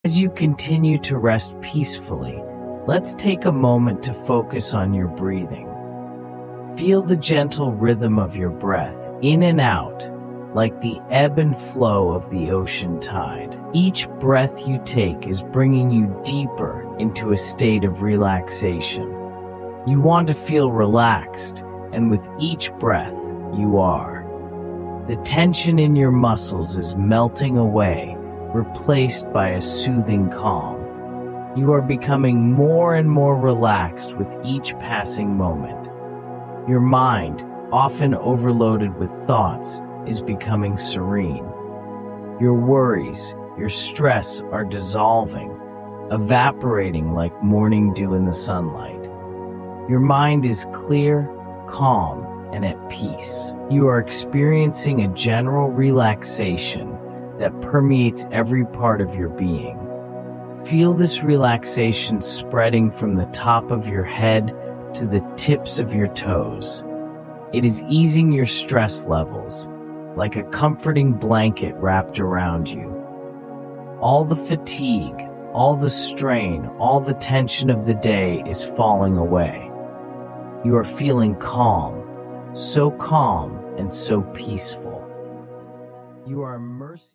As you continue to rest peacefully, let's take a moment to focus on your breathing. Feel the gentle rhythm of your breath, in and out, like the ebb and flow of the ocean tide. Each breath you take is bringing you deeper into a state of relaxation. You want to feel relaxed, and with each breath, you are. The tension in your muscles is melting away, replaced by a soothing calm. You are becoming more and more relaxed with each passing moment. Your mind, often overloaded with thoughts, is becoming serene. Your worries, your stress are dissolving, evaporating like morning dew in the sunlight. Your mind is clear, calm, and at peace. You are experiencing a general relaxation that permeates every part of your being. Feel this relaxation spreading from the top of your head to the tips of your toes. It is easing your stress levels, like a comforting blanket wrapped around you. All the fatigue, all the strain, all the tension of the day is falling away. You are feeling calm and so peaceful. You are immersed